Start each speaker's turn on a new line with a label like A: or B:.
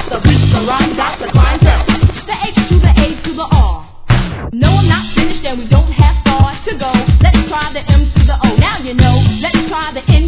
A: the beat, the rhyme, got the clientele. The H to the A to the R. No, I'm not finished and we don't have far to go. Let's try the M to the O. Now you know. Let's try the N